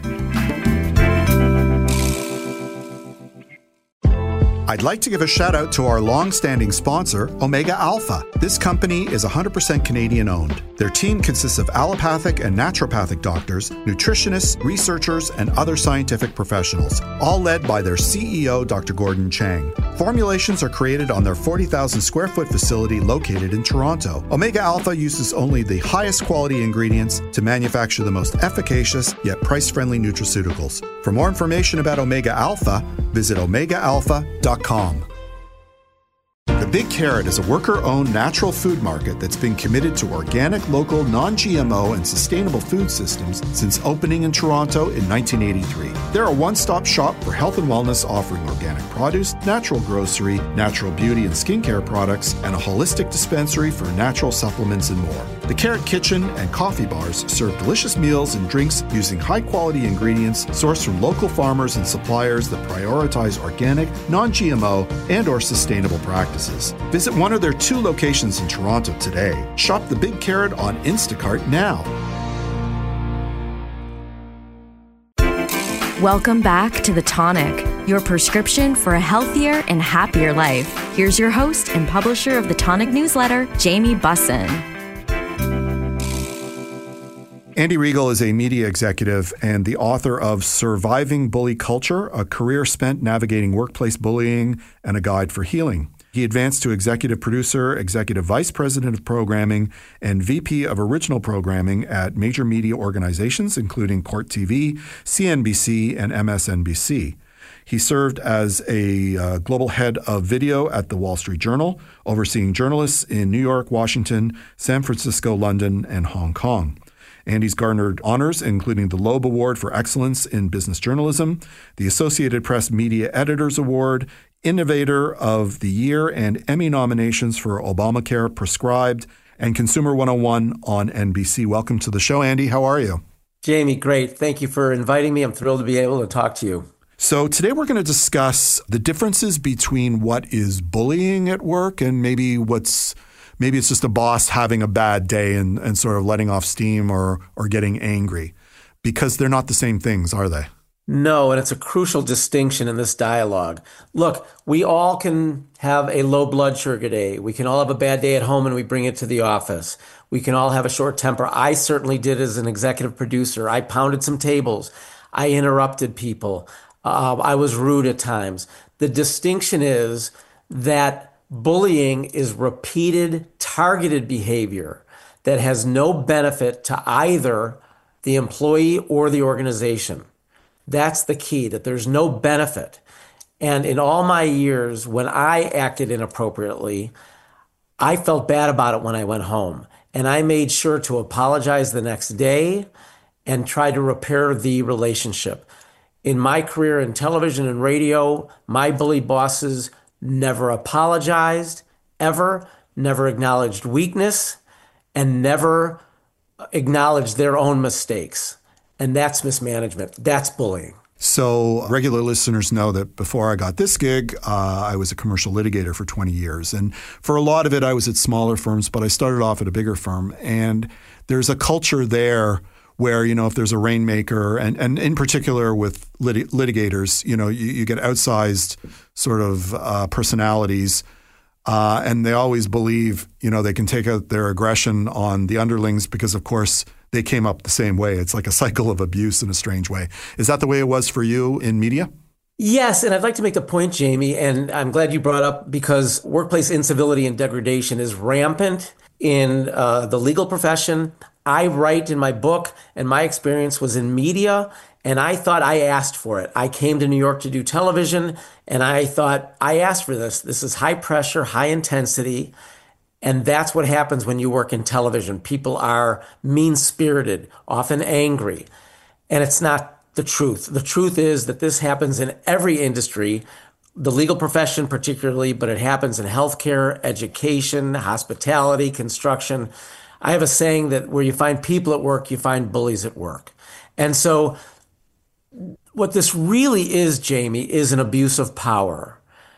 Speaker 3: I'd like to give a shout out to our long-standing sponsor, Omega Alpha. This company is 100% Canadian-owned. Their team consists of allopathic and naturopathic doctors, nutritionists, researchers, and other scientific professionals, all led by their CEO, Dr. Gordon Chang. Formulations are created on their 40,000 square foot facility located in Toronto. Omega Alpha uses only the highest quality ingredients to manufacture the most efficacious yet price-friendly nutraceuticals. For more information about Omega Alpha, visit omegaalpha.com. The Big Carrot is a worker-owned natural food market that's been committed to organic, local, non-GMO, and sustainable food systems since opening in Toronto in 1983. They're a one-stop shop for health and wellness, offering organic produce, natural grocery, natural beauty and skincare products, and a holistic dispensary for natural supplements and more. The Carrot Kitchen and coffee bars serve delicious meals and drinks using high-quality ingredients sourced from local farmers and suppliers that prioritize organic, non-GMO, and/or sustainable practices. Visit one of their 2 locations in Toronto today. Shop the Big Carrot on Instacart now.
Speaker 2: Welcome back to The Tonic, your prescription for a healthier and happier life. Here's your host and publisher of The Tonic newsletter, Jamie Bussin.
Speaker 3: Andy Riegel is a media executive and the author of Surviving Bully Culture, a career spent navigating workplace bullying and a guide for healing. He advanced to executive producer, executive vice president of programming, and VP of original programming at major media organizations, including Court TV, CNBC, and MSNBC. He served as a global head of video at the Wall Street Journal, overseeing journalists in New York, Washington, San Francisco, London, and Hong Kong. Andy's garnered honors, including the Loeb Award for Excellence in Business Journalism, the Associated Press Media Editors Award, Innovator of the Year, and Emmy nominations for Obamacare Prescribed and Consumer 101 on NBC. Welcome to the show, Andy. How are you?
Speaker 8: Jamie, great. Thank you for inviting me. I'm thrilled to be able to talk to you.
Speaker 3: So today we're going to discuss the differences between what is bullying at work and maybe it's just a boss having a bad day and sort of letting off steam or getting angry, because they're not the same things, are they?
Speaker 8: No, and it's a crucial distinction in this dialogue. Look, we all can have a low blood sugar day. We can all have a bad day at home and we bring it to the office. We can all have a short temper. I certainly did as an executive producer. I pounded some tables. I interrupted people. I was rude at times. The distinction is that bullying is repeated, targeted behavior that has no benefit to either the employee or the organization. That's the key, that there's no benefit. And in all my years, when I acted inappropriately, I felt bad about it when I went home. And I made sure to apologize the next day and try to repair the relationship. In my career in television and radio, my bully bosses never apologized, ever, never acknowledged weakness, and never acknowledged their own mistakes. And that's mismanagement. That's bullying.
Speaker 3: So regular listeners know that before I got this gig, I was a commercial litigator for 20 years. And for a lot of it, I was at smaller firms, but I started off at a bigger firm. And there's a culture there where, if there's a rainmaker, and in particular with litigators, you get outsized sort of personalities, and they always believe, they can take out their aggression on the underlings because, of course, they came up the same way. It's like a cycle of abuse in a strange way. Is that the way it was for you in media?
Speaker 8: Yes, and I'd like to make the point, Jamie, and I'm glad you brought up, because workplace incivility and degradation is rampant in the legal profession. I write in my book, and my experience was in media, and I thought I asked for it. I came to New York to do television, and I thought I asked for this. This is high pressure, high intensity, and that's what happens when you work in television. People are mean-spirited, often angry, and it's not the truth. The truth is that this happens in every industry, the legal profession particularly, but it happens in healthcare, education, hospitality, construction. I have a saying that where you find people at work, you find bullies at work. And so what this really is, Jamie, is an abuse of power.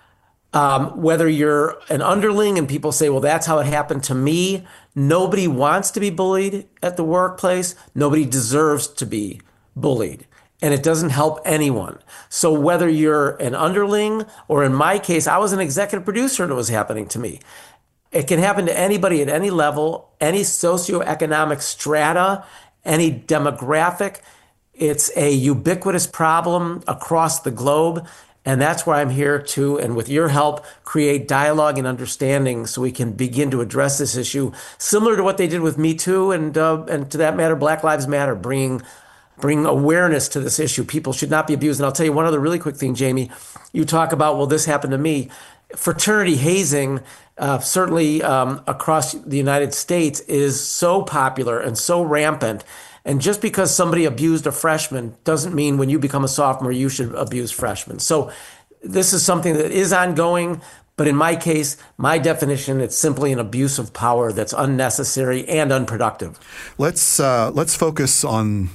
Speaker 8: Whether you're an underling and people say, well, that's how it happened to me. Nobody wants to be bullied at the workplace. Nobody deserves to be bullied. And it doesn't help anyone. So whether you're an underling, or in my case, I was an executive producer and it was happening to me. It can happen to anybody at any level, any socioeconomic strata, any demographic. It's a ubiquitous problem across the globe. And that's why I'm here to, and with your help, create dialogue and understanding so we can begin to address this issue, similar to what they did with Me Too and to that matter, Black Lives Matter, bring awareness to this issue. People should not be abused. And I'll tell you one other really quick thing, Jamie. You talk about, well, this happened to me. Fraternity hazing, certainly across the United States, is so popular and so rampant. And just because somebody abused a freshman doesn't mean when you become a sophomore, you should abuse freshmen. So this is something that is ongoing. But in my case, my definition, it's simply an abuse of power that's unnecessary and unproductive.
Speaker 3: Let's focus on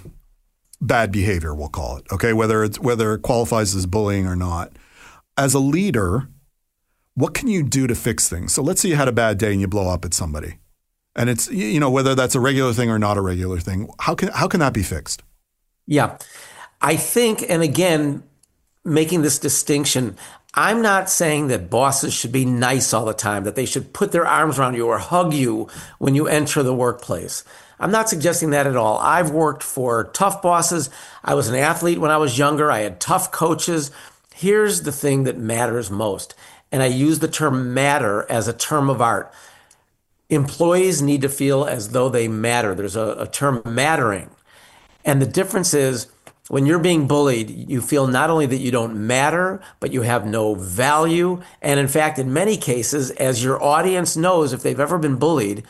Speaker 3: bad behavior, we'll call it, okay, whether it qualifies as bullying or not. As a leader, what can you do to fix things? So let's say you had a bad day and you blow up at somebody, and it's, whether that's a regular thing or not a regular thing, how can that be fixed?
Speaker 8: Yeah, I think, and again, making this distinction, I'm not saying that bosses should be nice all the time, that they should put their arms around you or hug you when you enter the workplace. I'm not suggesting that at all. I've worked for tough bosses. I was an athlete when I was younger. I had tough coaches. Here's the thing that matters most. And I use the term matter as a term of art. Employees need to feel as though they matter. There's a term mattering. And the difference is when you're being bullied, you feel not only that you don't matter, but you have no value. And in fact, in many cases, as your audience knows, if they've ever been bullied,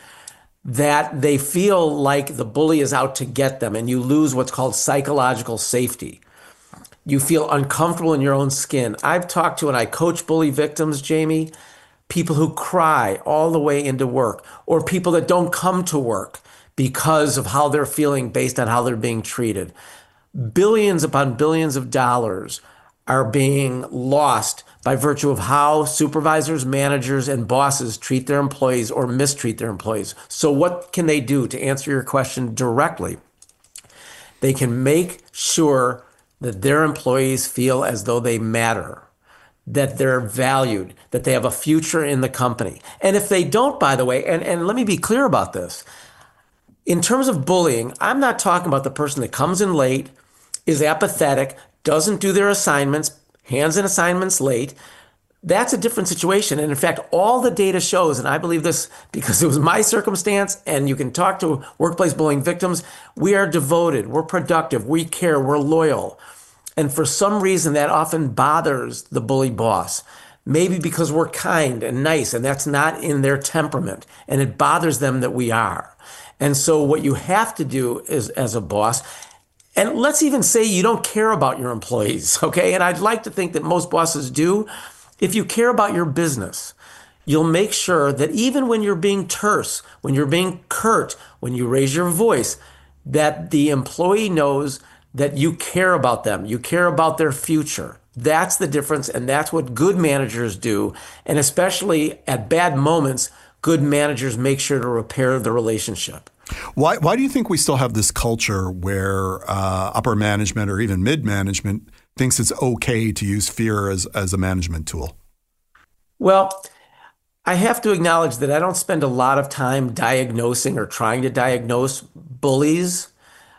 Speaker 8: that they feel like the bully is out to get them, and you lose what's called psychological safety. You feel uncomfortable in your own skin. I've talked to, and I coach bully victims, Jamie, people who cry all the way into work, or people that don't come to work because of how they're feeling based on how they're being treated. Billions upon billions of dollars are being lost by virtue of how supervisors, managers, and bosses treat their employees or mistreat their employees. So what can they do? To answer your question directly, they can make sure that their employees feel as though they matter, that they're valued, that they have a future in the company. And if they don't, by the way, and let me be clear about this, in terms of bullying, I'm not talking about the person that comes in late, is apathetic, doesn't do their assignments, hands in assignments late. That's a different situation. And in fact, all the data shows, and I believe this because it was my circumstance, and you can talk to workplace bullying victims, we are devoted, we're productive, we care, we're loyal. And for some reason, that often bothers the bully boss. Maybe because we're kind and nice, and that's not in their temperament, and it bothers them that we are. And so what you have to do is, as a boss, and let's even say you don't care about your employees, okay? And I'd like to think that most bosses do. If you care about your business, you'll make sure that even when you're being terse, when you're being curt, when you raise your voice, that the employee knows that you care about them, you care about their future. That's the difference, and that's what good managers do. And especially at bad moments, good managers make sure to repair the relationship.
Speaker 3: Why do you think we still have this culture where upper management or even mid-management thinks it's okay to use fear as a management tool?
Speaker 8: Well, I have to acknowledge that I don't spend a lot of time diagnosing or trying to diagnose bullies.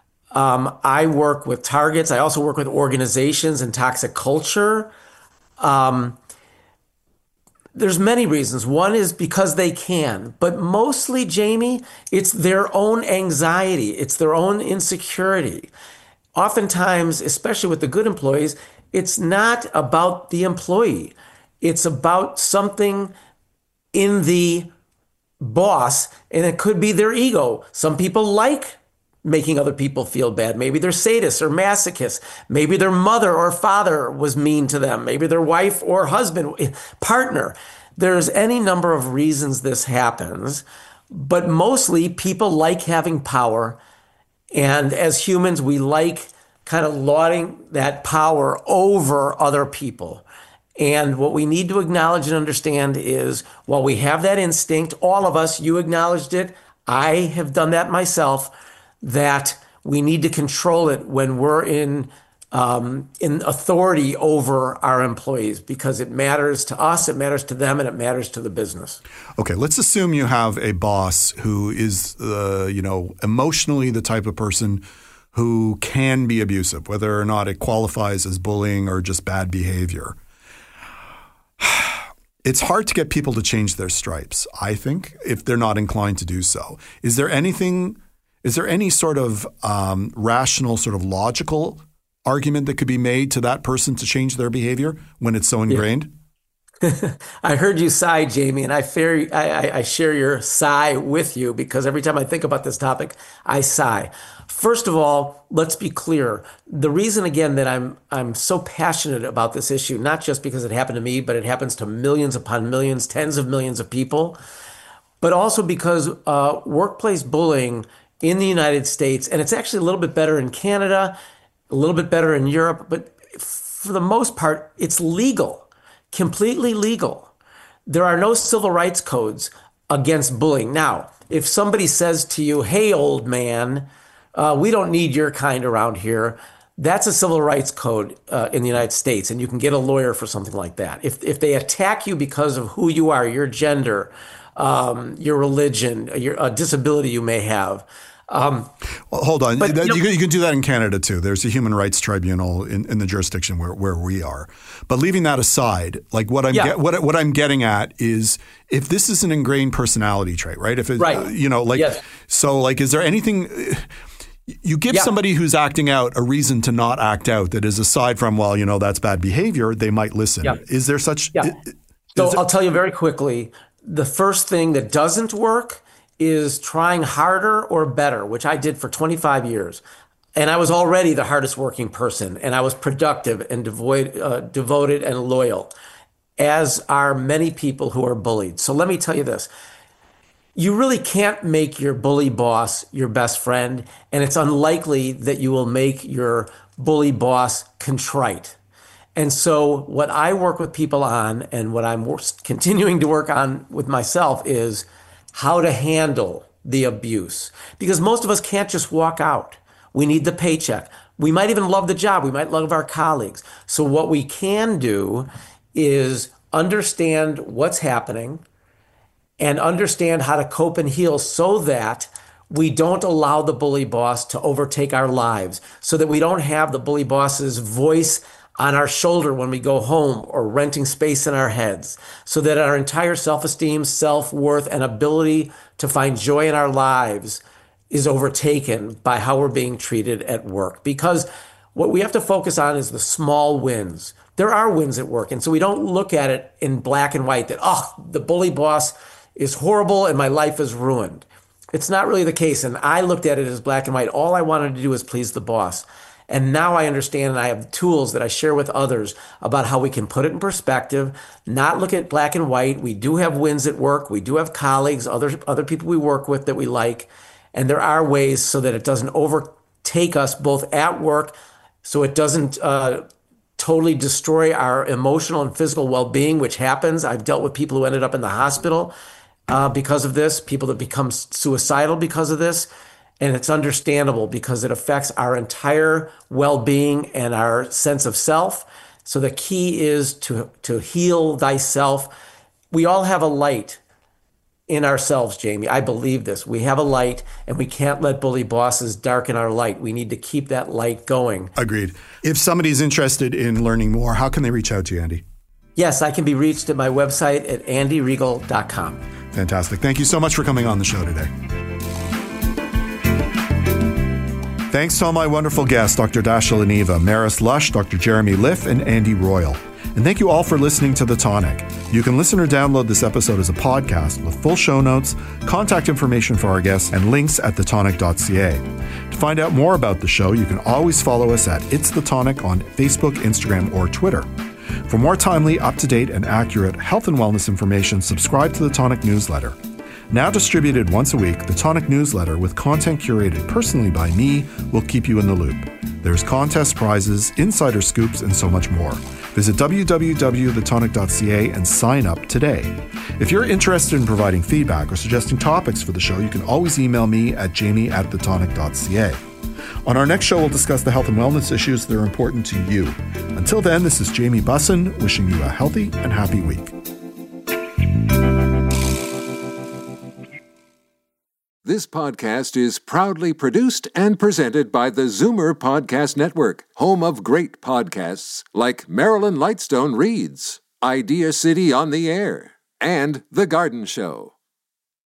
Speaker 8: I work with targets. I also work with organizations and toxic culture. There's many reasons. One is because they can, but mostly, Jamie, it's their own anxiety. It's their own insecurity. Oftentimes, especially with the good employees, it's not about the employee. It's about something in the boss, and it could be their ego. Some people like making other people feel bad. Maybe they're sadists or masochists. Maybe their mother or father was mean to them. Maybe their wife or husband, partner. There's any number of reasons this happens, but mostly people like having power. And as humans, we like kind of lauding that power over other people. And what we need to acknowledge and understand is, while we have that instinct, all of us, you acknowledged it, I have done that myself, that we need to control it when we're in authority over our employees, because it matters to us, it matters to them, and it matters to the business.
Speaker 3: Okay, let's assume you have a boss who is, emotionally the type of person who can be abusive, whether or not it qualifies as bullying or just bad behavior. It's hard to get people to change their stripes, I think, if they're not inclined to do so. Is there any sort of rational, sort of logical argument that could be made to that person to change their behavior when it's so ingrained?
Speaker 8: Yeah. I heard you sigh, Jamie, and I share your sigh with you, because every time I think about this topic, I sigh. First of all, let's be clear. The reason, again, that I'm so passionate about this issue, not just because it happened to me, but it happens to millions upon millions, tens of millions of people, but also because workplace bullying in the United States, and it's actually a little bit better in Canada, a little bit better in Europe, but for the most part, it's legal, completely legal. There are no civil rights codes against bullying. Now, if somebody says to you, hey, old man, we don't need your kind around here, that's a civil rights code in the United States, and you can get a lawyer for something like that. If they attack you because of who you are, your gender, your religion, your disability you may have.
Speaker 3: Well, hold on.
Speaker 8: But,
Speaker 3: you can do that in Canada too. There's a human rights tribunal in the jurisdiction where we are. But leaving that aside, like what I'm getting at is, if this is an ingrained personality trait, right? If it,
Speaker 8: yes.
Speaker 3: So like, is there anything you give somebody who's acting out a reason to not act out that is aside from, well, that's bad behavior, they might listen. Yeah. Is there such?
Speaker 8: Yeah. I'll tell you very quickly. The first thing that doesn't work is trying harder or better, which I did for 25 years. And I was already the hardest working person, and I was productive and devoted and loyal, as are many people who are bullied. So let me tell you this. You really can't make your bully boss your best friend, and it's unlikely that you will make your bully boss contrite. And so what I work with people on, and what I'm continuing to work on with myself, is how to handle the abuse. Because most of us can't just walk out. We need the paycheck. We might even love the job. We might love our colleagues. So what we can do is understand what's happening and understand how to cope and heal, so that we don't allow the bully boss to overtake our lives, so that we don't have the bully boss's voice on our shoulder when we go home, or renting space in our heads, so that our entire self-esteem, self-worth, and ability to find joy in our lives is overtaken by how we're being treated at work. Because what we have to focus on is the small wins. There are wins at work. And so we don't look at it in black and white that, the bully boss is horrible and my life is ruined. It's not really the case. And I looked at it as black and white. All I wanted to do was please the boss. And now I understand, and I have tools that I share with others about how we can put it in perspective, not look at black and white. We do have wins at work. We do have colleagues, other people we work with that we like. And there are ways so that it doesn't overtake us both at work, so it doesn't totally destroy our emotional and physical well-being, which happens. I've dealt with people who ended up in the hospital because of this, people that become suicidal because of this. And it's understandable, because it affects our entire well-being and our sense of self. So the key is to heal thyself. We all have a light in ourselves, Jamie. I believe this. We have a light, and we can't let bully bosses darken our light. We need to keep that light going.
Speaker 3: Agreed. If somebody's interested in learning more, how can they reach out to you, Andy?
Speaker 8: Yes, I can be reached at my website at andyregal.com.
Speaker 3: Fantastic. Thank you so much for coming on the show today. Thanks to all my wonderful guests, Dr. Dasha Leneva, Maris Lush, Dr. Jeremy Liff, and Andy Royal. And thank you all for listening to The Tonic. You can listen or download this episode as a podcast with full show notes, contact information for our guests, and links at thetonic.ca. To find out more about the show, you can always follow us at It's The Tonic on Facebook, Instagram, or Twitter. For more timely, up-to-date, and accurate health and wellness information, subscribe to The Tonic newsletter. Now distributed once a week, The Tonic newsletter with content curated personally by me will keep you in the loop. There's contest prizes, insider scoops, and so much more. Visit www.thetonic.ca and sign up today. If you're interested in providing feedback or suggesting topics for the show, you can always email me at jamie@thetonic.ca. On our next show, we'll discuss the health and wellness issues that are important to you. Until then, this is Jamie Bussin wishing you a healthy and happy week.
Speaker 1: This podcast is proudly produced and presented by the Zoomer Podcast Network, home of great podcasts like Marilyn Lightstone Reads, Idea City on the Air, and The Garden Show.